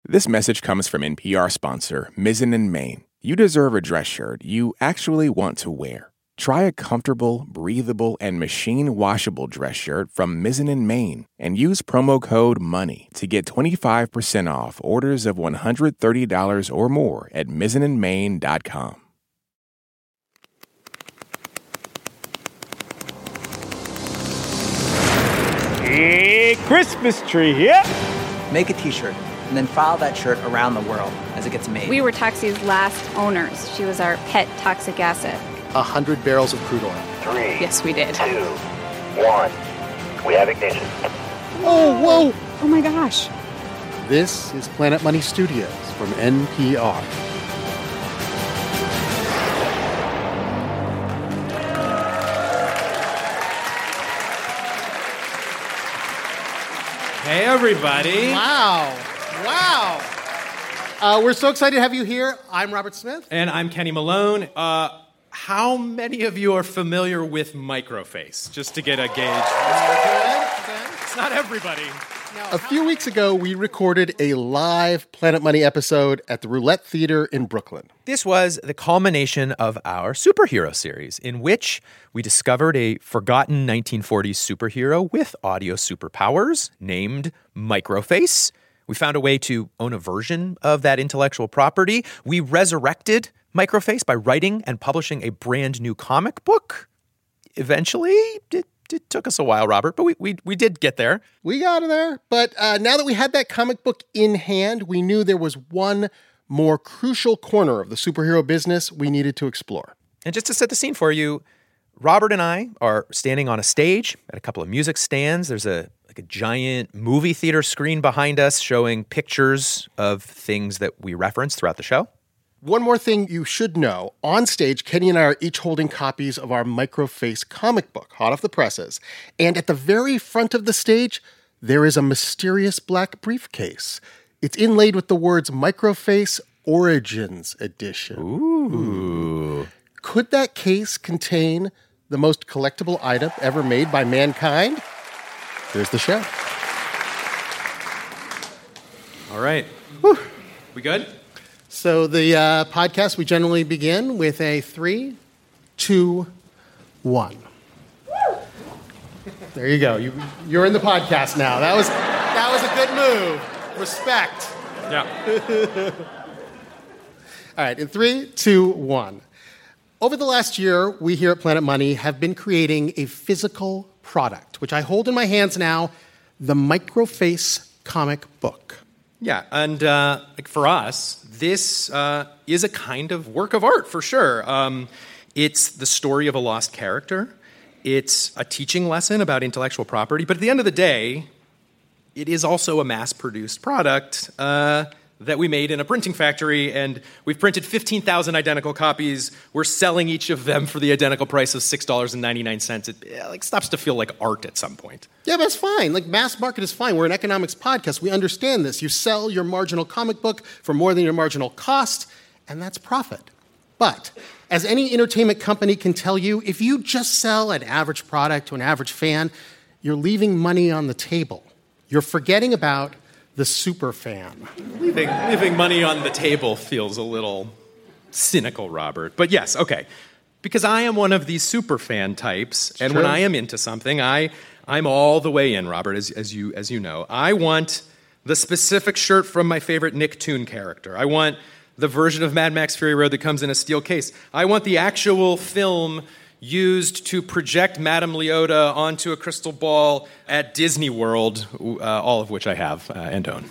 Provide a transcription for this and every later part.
This message comes from NPR sponsor Mizzen & Main. You deserve a dress shirt you actually want to wear. Try a comfortable, breathable, and machine-washable dress shirt from Mizzen & Main and use promo code MONEY to get 25% off orders of $130 or more at mizzenandmain.com. Hey, Christmas tree here. Make a t-shirt and then follow that shirt around the world as it gets made. We were Toxie's last owners. She was our pet toxic asset. 100 barrels of crude oil. 3. Yes, we did. 2. 1. We have ignition. Whoa! Oh my gosh. This is Planet Money Studios from NPR. Hey, everybody. Wow. We're so excited to have you here. I'm Robert Smith. And I'm Kenny Malone. How many of you are familiar with Microface? Just to get a gauge. It's not everybody. A few weeks ago, we recorded a live Planet Money episode at the Roulette Theater in Brooklyn. This was the culmination of our superhero series, in which we discovered a forgotten 1940s superhero with audio superpowers named Microface. We found a way to own a version of that intellectual property. We resurrected Microface by writing and publishing a brand new comic book. Eventually, it took us a while, Robert, but we did get there. We got there. But now that we had that comic book in hand, we knew there was one more crucial corner of the superhero business we needed to explore. And just to set the scene for you, Robert and I are standing on a stage at a couple of music stands. There's a giant movie theater screen behind us showing pictures of things that we reference throughout the show. One more thing you should know. On stage, Kenny and I are each holding copies of our Microface comic book, hot off the presses. And at the very front of the stage, there is a mysterious black briefcase. It's inlaid with the words Microface Origins Edition. Ooh. Could that case contain the most collectible item ever made by mankind? Here's the show. All right. Whew. We good? So the podcast, we generally begin with a 3, 2, 1. There you go. You're in the podcast now. That was a good move. Respect. Yeah. All right, in 3, 2, 1. Over the last year, we here at Planet Money have been creating a physical product, which I hold in my hands now, the Microface comic book. Yeah, and for us, this is a kind of work of art, for sure. It's the story of a lost character. It's a teaching lesson about intellectual property. But at the end of the day, it is also a mass-produced product that we made in a printing factory, and we've printed 15,000 identical copies. We're selling each of them for the identical price of $6.99. It stops to feel like art at some point. Yeah, but that's fine. Mass market is fine. We're an economics podcast. We understand this. You sell your marginal comic book for more than your marginal cost, and that's profit. But as any entertainment company can tell you, if you just sell an average product to an average fan, you're leaving money on the table. You're forgetting about the super fan. Leaving money on the table feels a little cynical, Robert. But yes, okay. Because I am one of these super fan types, and when I am into something, I'm all the way in, Robert, as you know. I want the specific shirt from my favorite Nicktoon character. I want the version of Mad Max Fury Road that comes in a steel case. I want the actual film used to project Madame Leota onto a crystal ball at Disney World, all of which I have and own.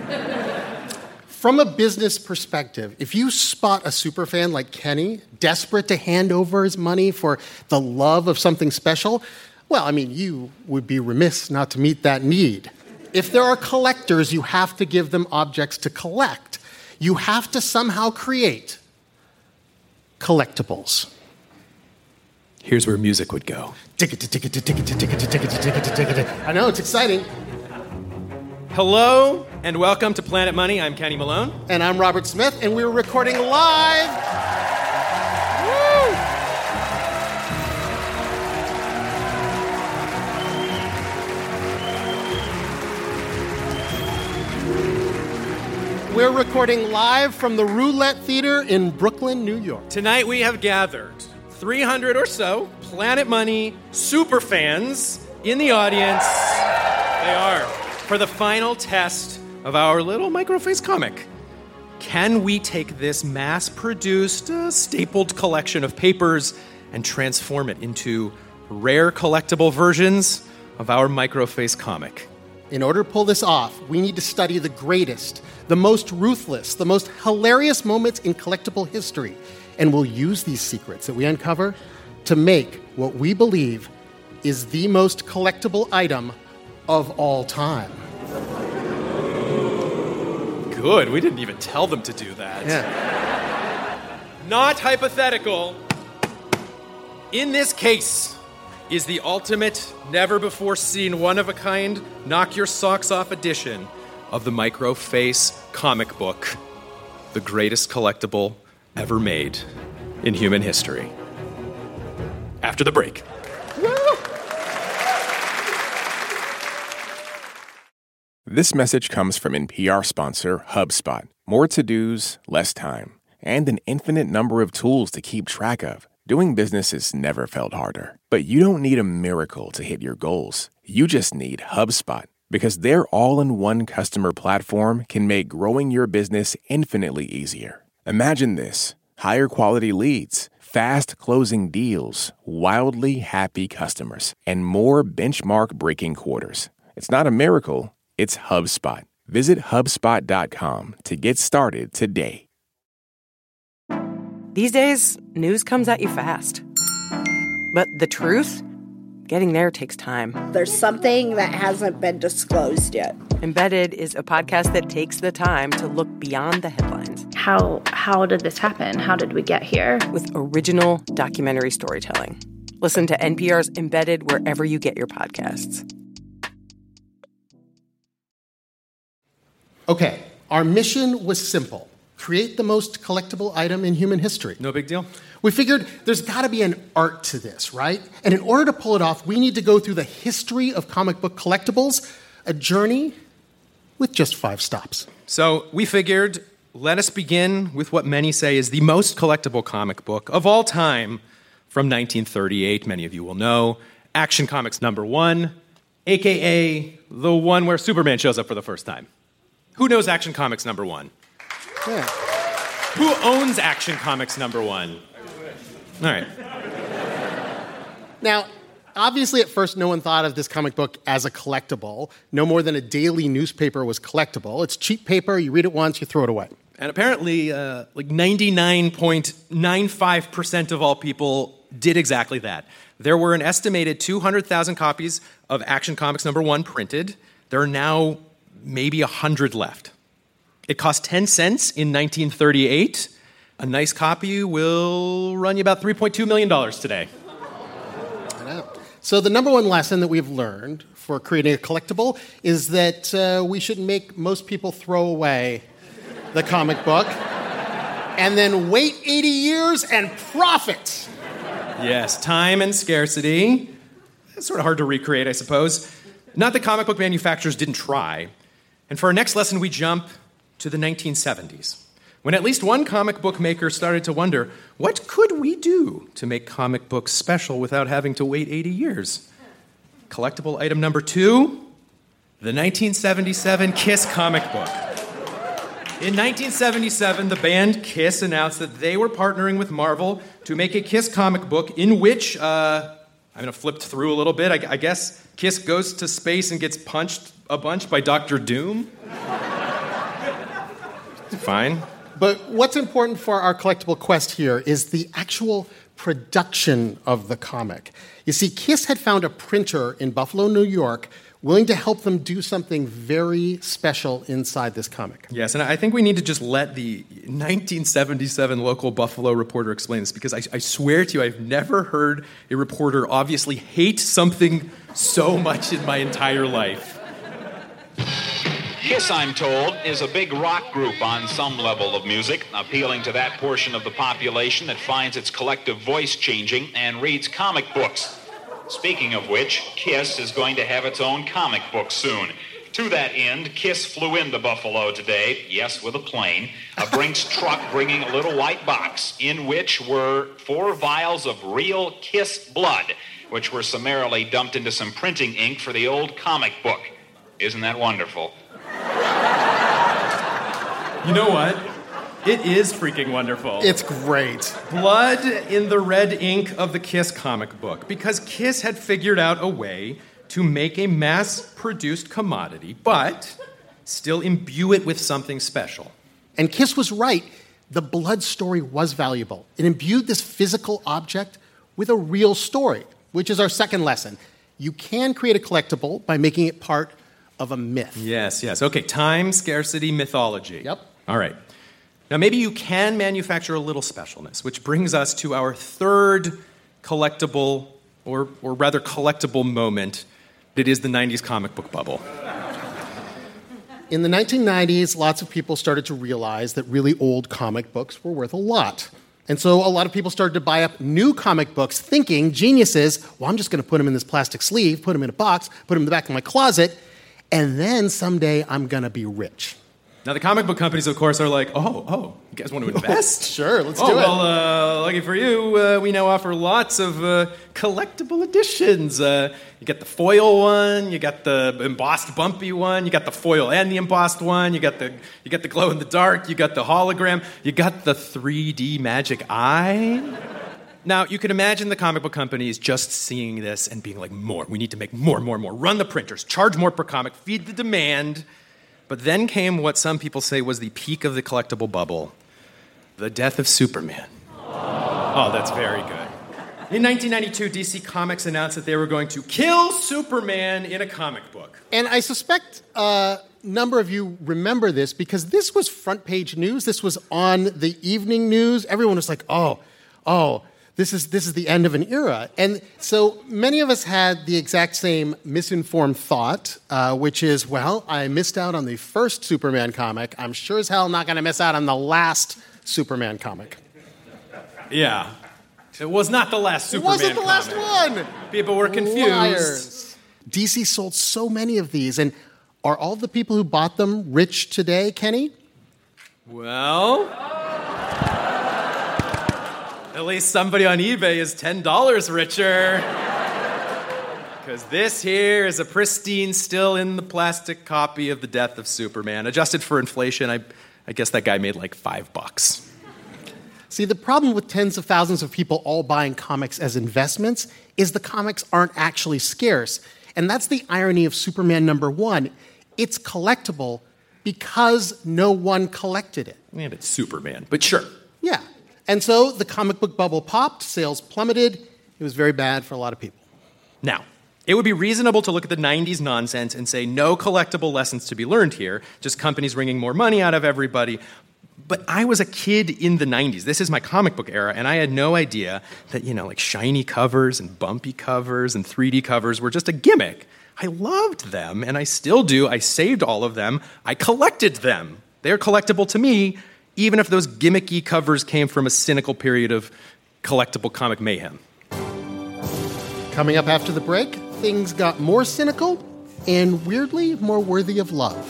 From a business perspective, if you spot a superfan like Kenny, desperate to hand over his money for the love of something special, well, I mean, you would be remiss not to meet that need. If there are collectors, you have to give them objects to collect. You have to somehow create collectibles. Here's where music would go. I know, it's exciting. Hello, and welcome to Planet Money. I'm Kenny Malone. And I'm Robert Smith, and we're recording live. Woo! We're recording live from the Roulette Theater in Brooklyn, New York. Tonight we have gathered 300 or so Planet Money super fans in the audience. They are for the final test of our little Microface comic. Can we take this mass-produced, stapled collection of papers and transform it into rare collectible versions of our Microface comic? In order to pull this off, we need to study the greatest, the most ruthless, the most hilarious moments in collectible history. And we'll use these secrets that we uncover to make what we believe is the most collectible item of all time. Good. We didn't even tell them to do that. Yeah. Not hypothetical. In this case is the ultimate, never-before-seen, one-of-a-kind, knock-your-socks-off edition of the Microface comic book, the greatest collectible ever made in human history. After the break. This message comes from NPR sponsor HubSpot. More to-dos, less time, and an infinite number of tools to keep track of. Doing business has never felt harder. But you don't need a miracle to hit your goals. You just need HubSpot, because their all-in-one customer platform can make growing your business infinitely easier. Imagine this: higher quality leads, fast closing deals, wildly happy customers, and more benchmark-breaking quarters. It's not a miracle, it's HubSpot. Visit HubSpot.com to get started today. These days, news comes at you fast. But the truth? Getting there takes time. There's something that hasn't been disclosed yet. Embedded is a podcast that takes the time to look beyond the headlines. How did this happen? How did we get here? With original documentary storytelling. Listen to NPR's Embedded wherever you get your podcasts. Okay, our mission was simple. Create the most collectible item in human history. No big deal. We figured there's got to be an art to this, right? And in order to pull it off, we need to go through the history of comic book collectibles, a journey with just 5 stops. So we figured, let us begin with what many say is the most collectible comic book of all time from 1938. Many of you will know. Action Comics #1, a.k.a. the one where Superman shows up for the first time. Who knows Action Comics #1? Yeah. Who owns Action Comics #1? All right. Now, obviously, at first, no one thought of this comic book as a collectible. No more than a daily newspaper was collectible. It's cheap paper. You read it once, you throw it away. And apparently, 99.95% of all people did exactly that. There were an estimated 200,000 copies of Action Comics #1 printed. There are now maybe 100 left. It cost 10 cents in 1938. A nice copy will run you about $3.2 million today. I know. So the number one lesson that we've learned for creating a collectible is that we should make most people throw away the comic book and then wait 80 years and profit. Yes, time and scarcity. It's sort of hard to recreate, I suppose. Not that comic book manufacturers didn't try. And for our next lesson, we jump to the 1970s, when at least one comic book maker started to wonder, what could we do to make comic books special without having to wait 80 years? Collectible item #2, the 1977 Kiss comic book. In 1977, the band Kiss announced that they were partnering with Marvel to make a Kiss comic book in which, I'm going to flip through a little bit, I guess Kiss goes to space and gets punched a bunch by Dr. Doom. Fine. But what's important for our collectible quest here is the actual production of the comic. You see, Kiss had found a printer in Buffalo, New York, willing to help them do something very special inside this comic. Yes, and I think we need to just let the 1977 local Buffalo reporter explain this, because I swear to you, I've never heard a reporter obviously hate something so much in my entire life. Kiss, I'm told, is a big rock group on some level of music, appealing to that portion of the population that finds its collective voice changing and reads comic books. Speaking of which, Kiss is going to have its own comic book soon. To that end, KISS flew into Buffalo today, yes, with a plane, a Brinks truck bringing a little white box in which were 4 vials of real KISS blood, which were summarily dumped into some printing ink for the old comic book. Isn't that wonderful? You know what? It is freaking wonderful. It's great. Blood in the red ink of the KISS comic book, because KISS had figured out a way to make a mass-produced commodity, but still imbue it with something special. And KISS was right. The blood story was valuable. It imbued this physical object with a real story, which is our second lesson. You can create a collectible by making it part of a myth. Yes. Okay, time, scarcity, mythology. Yep. All right. Now, maybe you can manufacture a little specialness, which brings us to our third collectible, or rather collectible moment. It is the 90s comic book bubble. In the 1990s, lots of people started to realize that really old comic books were worth a lot. And so a lot of people started to buy up new comic books thinking, geniuses, well, I'm just going to put them in this plastic sleeve, put them in a box, put them in the back of my closet, and then someday I'm going to be rich. Now, the comic book companies, of course, are like, oh, you guys want to invest? Sure, let's do it. Well, lucky for you, we now offer lots of collectible editions. You get the foil one, you got the embossed bumpy one, you got the foil and the embossed one, you got the glow in the dark, you got the hologram, you got the 3D magic eye. Now, you can imagine the comic book companies just seeing this and being like, more. We need to make more. Run the printers, charge more per comic, feed the demand. But then came what some people say was the peak of the collectible bubble, the death of Superman. Oh, that's very good. In 1992, DC Comics announced that they were going to kill Superman in a comic book. And I suspect a number of you remember this because this was front page news. This was on the evening news. Everyone was like, oh, this is the end of an era. And so many of us had the exact same misinformed thought, which is, well, I missed out on the first Superman comic. I'm sure as hell not going to miss out on the last Superman comic. Yeah. It was not the last Superman comic. It wasn't the last one. People were confused. Liars. DC sold so many of these. And are all the people who bought them rich today, Kenny? Well, at least somebody on eBay is $10 richer. Because this here is a pristine, still in the plastic copy of The Death of Superman. Adjusted for inflation, I guess that guy made like $5. See, the problem with tens of thousands of people all buying comics as investments is the comics aren't actually scarce. And that's the irony of Superman #1. It's collectible because no one collected it. And it's Superman, but sure. Yeah. And so the comic book bubble popped, sales plummeted. It was very bad for a lot of people. Now, it would be reasonable to look at the 90s nonsense and say no collectible lessons to be learned here, just companies wringing more money out of everybody. But I was a kid in the 90s. This is my comic book era, and I had no idea that, like shiny covers and bumpy covers and 3D covers were just a gimmick. I loved them, and I still do. I saved all of them. I collected them. They're collectible to me, even if those gimmicky covers came from a cynical period of collectible comic mayhem. Coming up after the break, things got more cynical and weirdly more worthy of love.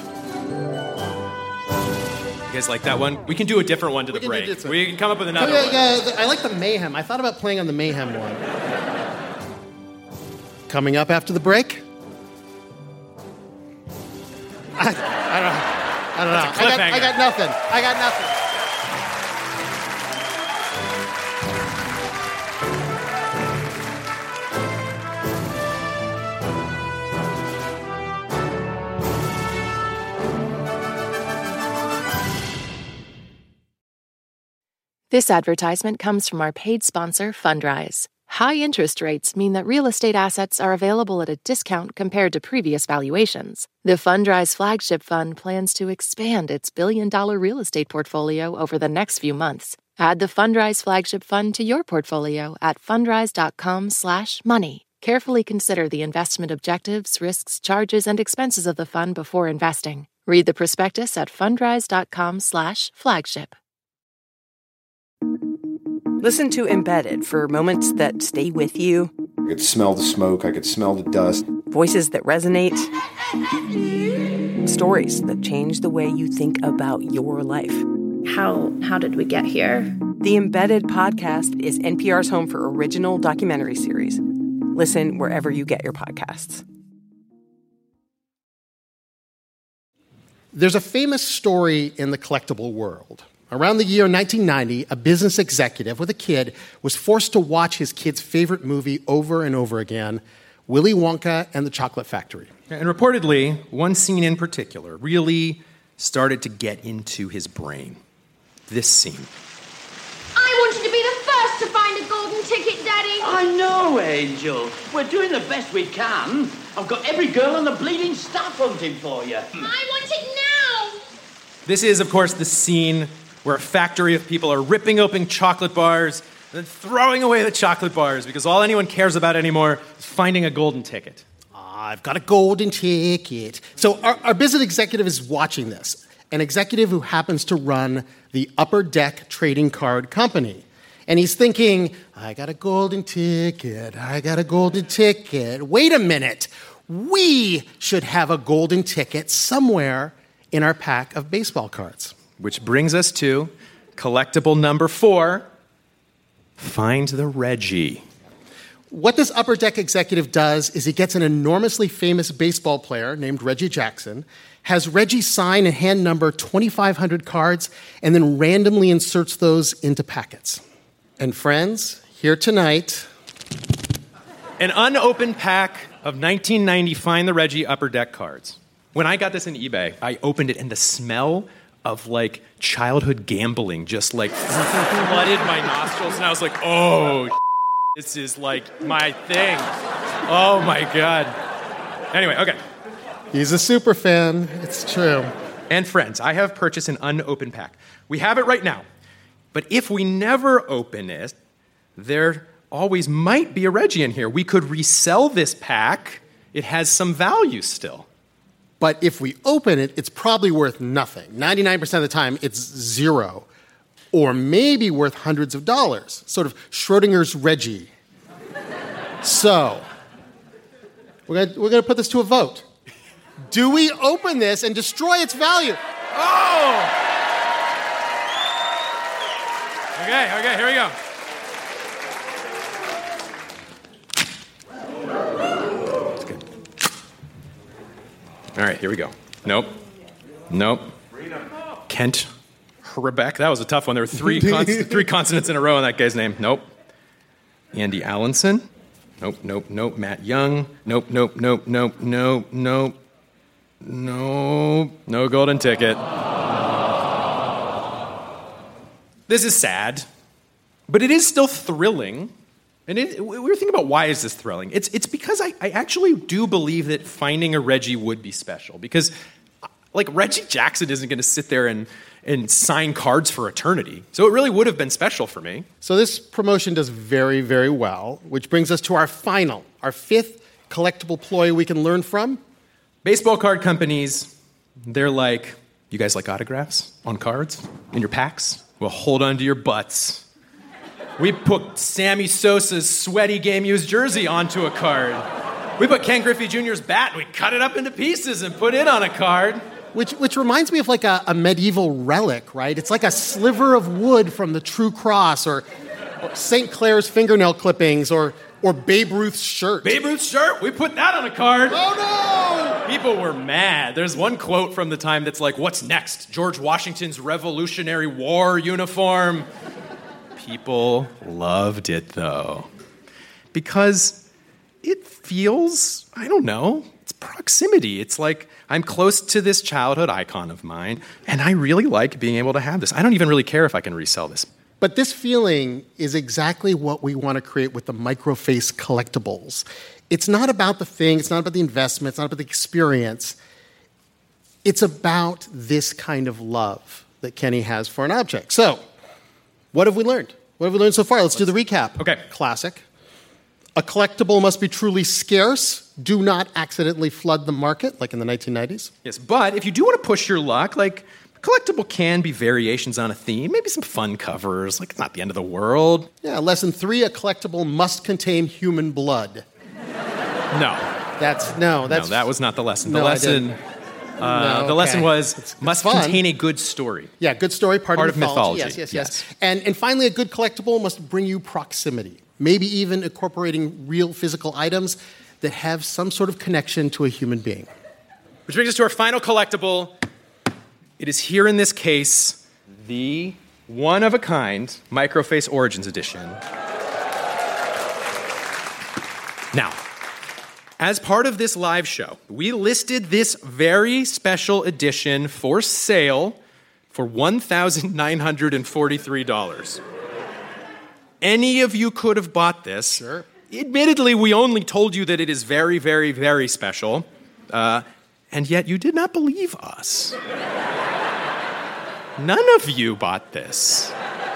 You guys like that one? We can do a different one to the break. We can come up with another one. Yeah, I like the mayhem. I thought about playing on the mayhem one. Coming up after the break? I don't know. I got nothing. This advertisement comes from our paid sponsor, Fundrise. High interest rates mean that real estate assets are available at a discount compared to previous valuations. The Fundrise Flagship Fund plans to expand its billion-dollar real estate portfolio over the next few months. Add the Fundrise Flagship Fund to your portfolio at fundrise.com/money. Carefully consider the investment objectives, risks, charges, and expenses of the fund before investing. Read the prospectus at fundrise.com/flagship. Listen to Embedded for moments that stay with you. I could smell the smoke. I could smell the dust. Voices that resonate. Stories that change the way you think about your life. How did we get here? The Embedded podcast is NPR's home for original documentary series. Listen wherever you get your podcasts. There's a famous story in the collectible world. Around the year 1990, a business executive with a kid was forced to watch his kid's favorite movie over and over again, Willy Wonka and the Chocolate Factory. And reportedly, one scene in particular really started to get into his brain. This scene. I wanted to be the first to find a golden ticket, Daddy. I know, Angel. We're doing the best we can. I've got every girl on the bleeding staff hunting for you. I want it now. This is, of course, the scene where a factory of people are ripping open chocolate bars and then throwing away the chocolate bars because all anyone cares about anymore is finding a golden ticket. I've got a golden ticket. So our business executive is watching this, an executive who happens to run the Upper Deck Trading Card Company. And he's thinking, I got a golden ticket, I got a golden ticket. Wait a minute. We should have a golden ticket somewhere in our pack of baseball cards. Which brings us to collectible number 4, Find the Reggie. What this Upper Deck executive does is he gets an enormously famous baseball player named Reggie Jackson, has Reggie sign and hand number 2,500 cards, and then randomly inserts those into packets. And friends, here tonight, an unopened pack of 1990 Find the Reggie Upper Deck cards. When I got this in eBay, I opened it, and the smell of, like, childhood gambling just, like, flooded my nostrils, and I was like, oh, this is, like, my thing. Oh, my God. Anyway, okay. He's a super fan. It's true. And friends, I have purchased an unopened pack. We have it right now. But if we never open it, there always might be a Reggie in here. We could resell this pack. It has some value still. But if we open it, it's probably worth nothing. 99% of the time, it's zero. Or maybe worth hundreds of dollars. Sort of Schrodinger's Reggie. So, we're gonna put this to a vote. Do we open this and destroy its value? Oh! Okay, here we go. That's good. All right, here we go. Nope. Kent Hrbek. That was a tough one. There were three consonants in a row in that guy's name. Nope. Andy Allenson. Nope. Matt Young. Nope. No golden ticket. This is sad, but it is still thrilling. And we were thinking about why is this thrilling? It's because I actually do believe that finding a Reggie would be special. Because, like, Reggie Jackson isn't going to sit there and sign cards for eternity. So it really would have been special for me. So this promotion does very, very well, which brings us to our fifth collectible ploy we can learn from. Baseball card companies, they're like, you guys like autographs on cards in your packs? Well, hold on to your butts. We put Sammy Sosa's sweaty game-used jersey onto a card. We put Ken Griffey Jr.'s bat, and we cut it up into pieces and put it on a card. Which reminds me of like a medieval relic, right? It's like a sliver of wood from the True Cross or St. Clair's fingernail clippings or Babe Ruth's shirt. Babe Ruth's shirt? We put that on a card. Oh, no! People were mad. There's one quote from the time that's like, what's next? George Washington's Revolutionary War uniform. People loved it, though. Because it feels, I don't know, it's proximity. It's like, I'm close to this childhood icon of mine, and I really like being able to have this. I don't even really care if I can resell this. But this feeling is exactly what we want to create with the Microface collectibles. It's not about the thing, it's not about the investment, it's not about the experience. It's about this kind of love that Kenny has for an object. So, what have we learned? What have we learned so far? Let's do the recap. Okay. Classic. A collectible must be truly scarce. Do not accidentally flood the market, like in the 1990s. Yes, but if you do want to push your luck, like, collectible can be variations on a theme, maybe some fun covers, like, it's not the end of the world. Yeah, lesson 3, a collectible must contain human blood. No. No, that was not the lesson. The No, lesson... the lesson was must fun. contain a good story. Yeah, good story, part of mythology. mythology. Yes. And finally, a good collectible must bring you proximity, maybe even incorporating real physical items that have some sort of connection to a human being. Which brings us to our final collectible. It is here in this case, the one-of-a-kind Microface Origins Edition. Now, as part of this live show, we listed this very special edition for sale for $1,943. Any of you could have bought this. Sure. Admittedly, we only told you that it is very, very, very special, and yet you did not believe us. None of you bought this.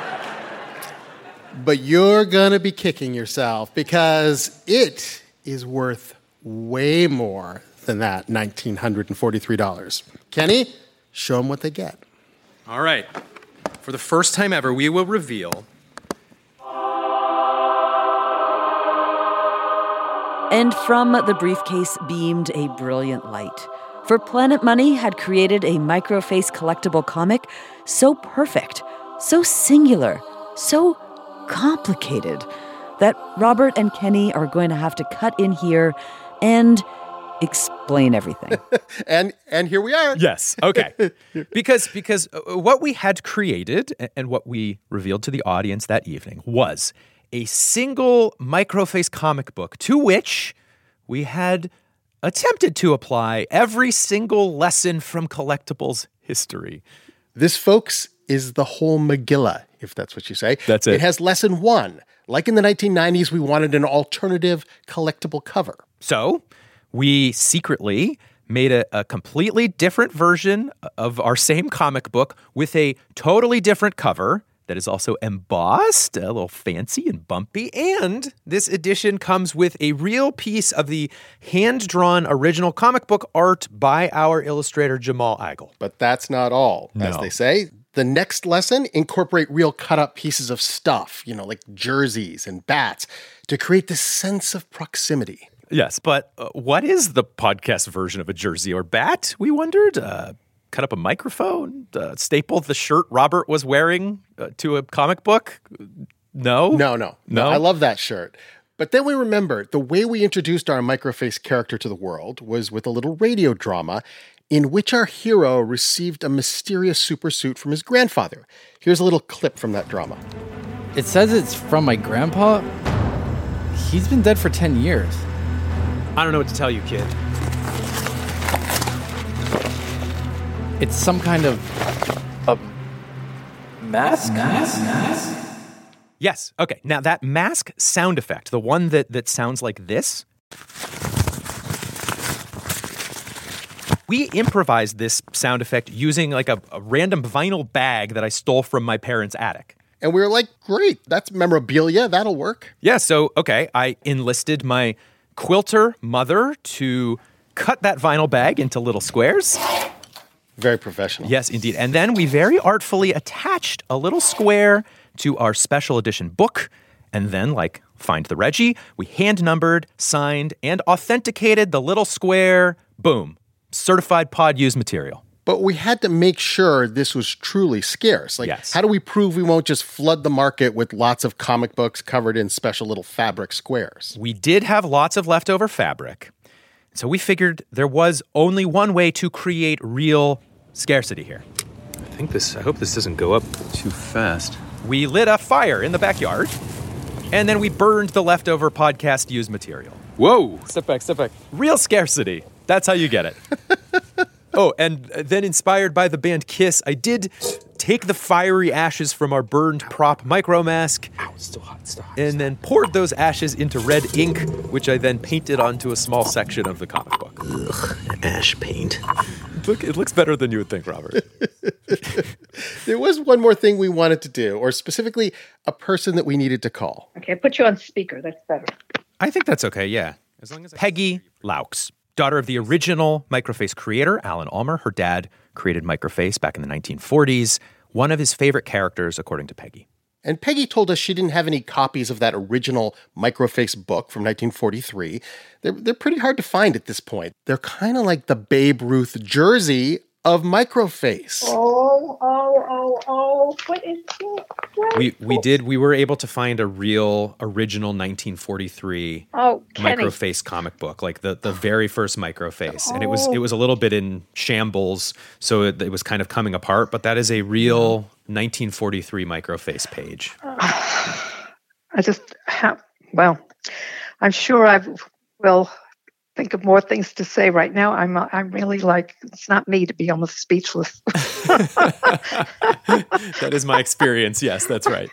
But you're going to be kicking yourself because it is worth way more than that $1,943. Kenny, show them what they get. All right. For the first time ever, we will reveal... And from the briefcase beamed a brilliant light. For Planet Money had created a Microface collectible comic so perfect, so singular, so complicated, that Robert and Kenny are going to have to cut in here and explain everything. and here we are. Yes. Okay. because what we had created and what we revealed to the audience that evening was a single Microface comic book to which we had attempted to apply every single lesson from collectibles history. This, folks, is the whole Megillah, if that's what you say. That's it. It has lesson 1. Like in the 1990s, we wanted an alternative collectible cover. So we secretly made a completely different version of our same comic book with a totally different cover that is also embossed, a little fancy and bumpy. And this edition comes with a real piece of the hand-drawn original comic book art by our illustrator, Jamal Igle. But that's not all, as they say. The next lesson, incorporate real cut-up pieces of stuff, like jerseys and bats, to create this sense of proximity. Yes, but what is the podcast version of a jersey or bat, we wondered? Cut up a microphone? Staple the shirt Robert was wearing to a comic book? No? No. I love that shirt. But then we remembered the way we introduced our Microface character to the world was with a little radio drama in which our hero received a mysterious supersuit from his grandfather. Here's a little clip from that drama. It says it's from my grandpa. He's been dead for 10 years. I don't know what to tell you, kid. It's some kind of a mask? Yes. Okay. Now that mask sound effect, the one that sounds like this, we improvised this sound effect using like a random vinyl bag that I stole from my parents' attic. And we were like, great, that's memorabilia, that'll work. Yeah, so, okay, I enlisted my quilter mother to cut that vinyl bag into little squares. Very professional. Yes, indeed. And then we very artfully attached a little square to our special edition book. And then, like Find the Reggie, we hand-numbered, signed, and authenticated the little square. Boom. Certified pod used material. But we had to make sure this was truly scarce. How do we prove we won't just flood the market with lots of comic books covered in special little fabric squares? We did have lots of leftover fabric. So we figured there was only one way to create real scarcity here. I hope this doesn't go up too fast. We lit a fire in the backyard, and then we burned the leftover podcast used material. Whoa! Step back. Real scarcity. That's how you get it. Oh, and then inspired by the band Kiss, I did take the fiery ashes from our burned prop micro mask. Ow, it's still hot. And then poured those ashes into red ink, which I then painted onto a small section of the comic book. Ugh, ash paint. Look, it looks better than you would think, Robert. There was one more thing we wanted to do, or specifically a person that we needed to call. Okay, put you on speaker. That's better. I think that's okay, yeah. As long as Peggy Laux, daughter of the original Microface creator, Alan Ulmer. Her dad created Microface back in the 1940s. One of his favorite characters, according to Peggy. And Peggy told us she didn't have any copies of that original Microface book from 1943. They're pretty hard to find at this point. They're kind of like the Babe Ruth jersey of Microface. What is it? We were able to find a real original 1943 Microface comic book, like the very first Microface. And it was a little bit in shambles, so it was kind of coming apart, but that is a real 1943 Microface page. I'm sure I will think of more things to say right now. I'm really like, it's not me to be almost speechless. That is my experience. Yes, that's right.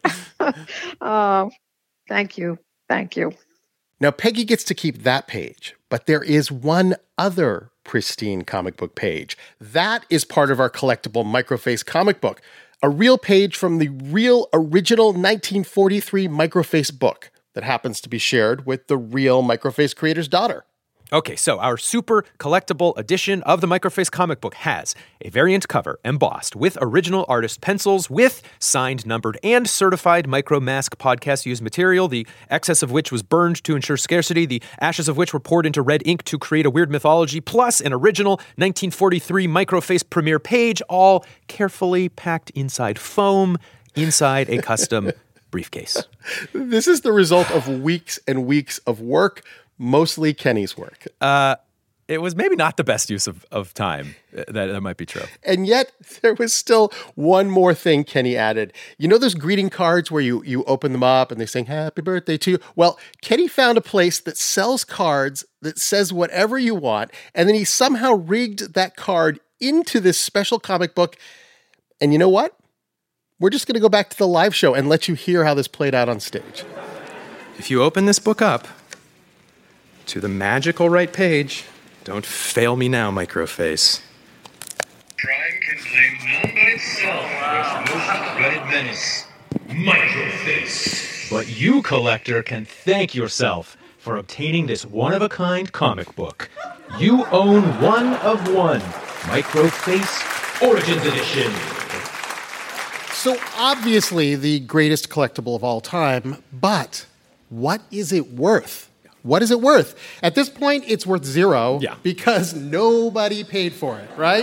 Thank you. Now, Peggy gets to keep that page, but there is one other pristine comic book page. That is part of our collectible Microface comic book, a real page from the real original 1943 Microface book that happens to be shared with the real Microface creator's daughter. Okay, so our super collectible edition of the Microface comic book has a variant cover embossed with original artist pencils with signed, numbered, and certified MicroMask podcast used material, the excess of which was burned to ensure scarcity, the ashes of which were poured into red ink to create a weird mythology, plus an original 1943 Microface premiere page, all carefully packed inside foam, inside a custom briefcase. This is the result of weeks and weeks of work, mostly Kenny's work. It was maybe not the best use of time. That might be true. And yet, there was still one more thing Kenny added. You know those greeting cards where you open them up and they say, happy birthday to you? Well, Kenny found a place that sells cards that says whatever you want, and then he somehow rigged that card into this special comic book. And you know what? We're just going to go back to the live show and let you hear how this played out on stage. If you open this book up to the magical right page, don't fail me now, Microface. Crime can claim none but itself for its most dreaded menace, Microface. But you, collector, can thank yourself for obtaining this one-of-a-kind comic book. You own one of one, Microface Origins Edition. So obviously the greatest collectible of all time, but what is it worth? What is it worth? At this point, it's worth zero because nobody paid for it, right?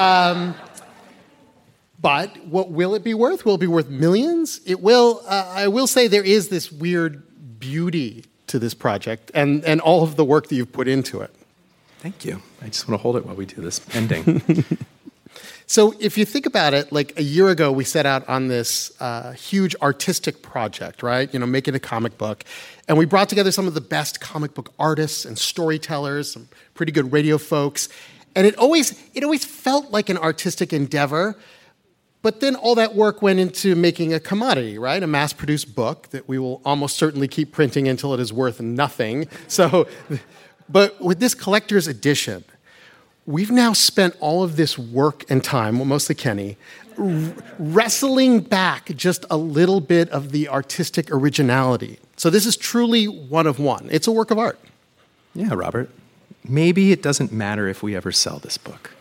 But what will it be worth? Will it be worth millions? It will. I will say there is this weird beauty to this project and all of the work that you've put into it. Thank you. I just want to hold it while we do this ending. So if you think about it, like a year ago, we set out on this huge artistic project, right? You know, making a comic book. And we brought together some of the best comic book artists and storytellers, some pretty good radio folks. And it always felt like an artistic endeavor. But then all that work went into making a commodity, right? A mass-produced book that we will almost certainly keep printing until it is worth nothing. But with this collector's edition, we've now spent all of this work and time, well, mostly Kenny, wrestling back just a little bit of the artistic originality. So this is truly one of one. It's a work of art. Yeah, Robert. Maybe it doesn't matter if we ever sell this book.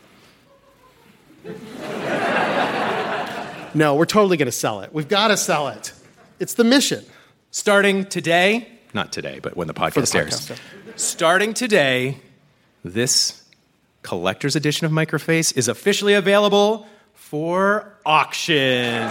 No, we're totally going to sell it. We've got to sell it. It's the mission. Starting today, not today, but when the podcast airs. Starting today, this collector's edition of Microface is officially available for auction.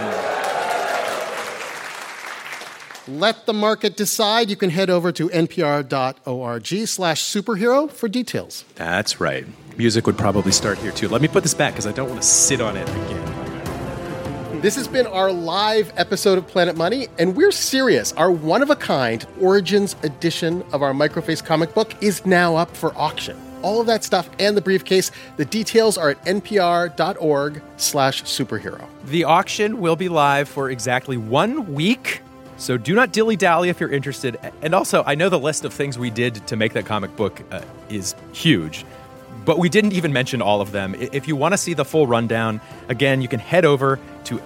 Let the market decide. You can head over to npr.org/superhero for details. That's right. Music would probably start here, too. Let me put this back because I don't want to sit on it again. This has been our live episode of Planet Money, and we're serious. Our one-of-a-kind Origins edition of our Microface comic book is now up for auction. All of that stuff and the briefcase, the details are at npr.org/superhero. The auction will be live for exactly 1 week, so do not dilly-dally if you're interested. And also, I know the list of things we did to make that comic book is huge, but we didn't even mention all of them. If you want to see the full rundown, again, you can head over to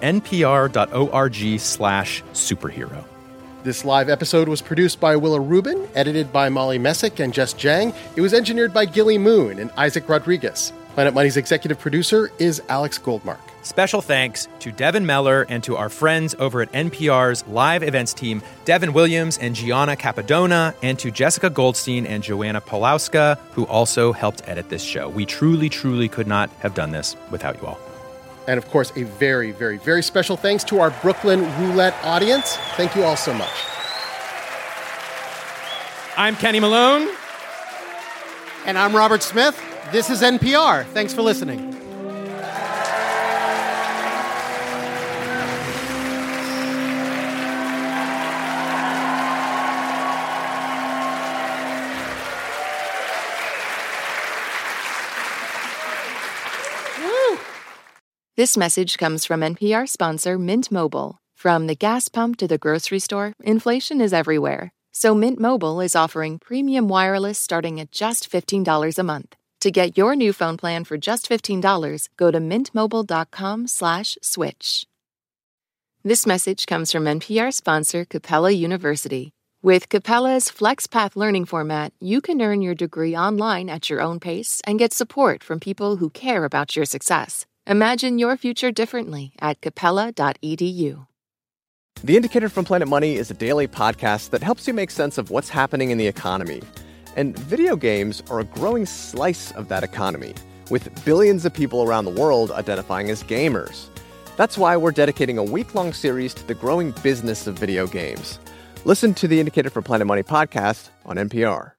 npr.org/superhero. This live episode was produced by Willa Rubin, edited by Molly Messick and Jess Jang. It was engineered by Gilly Moon and Isaac Rodriguez. Planet Money's executive producer is Alex Goldmark. Special thanks to Devin Meller and to our friends over at NPR's live events team, Devin Williams and Gianna Capadona, and to Jessica Goldstein and Joanna Polowska, who also helped edit this show. We truly, truly could not have done this without you all. And of course, a very, very, very special thanks to our Brooklyn Roulette audience. Thank you all so much. I'm Kenny Malone. And I'm Robert Smith. This is NPR. Thanks for listening. This message comes from NPR sponsor Mint Mobile. From the gas pump to the grocery store, inflation is everywhere. So Mint Mobile is offering premium wireless starting at just $15 a month. To get your new phone plan for just $15, go to mintmobile.com/switch. This message comes from NPR sponsor Capella University. With Capella's FlexPath learning format, you can earn your degree online at your own pace and get support from people who care about your success. Imagine your future differently at capella.edu. The Indicator from Planet Money is a daily podcast that helps you make sense of what's happening in the economy. And video games are a growing slice of that economy, with billions of people around the world identifying as gamers. That's why we're dedicating a week-long series to the growing business of video games. Listen to the Indicator from Planet Money podcast on NPR.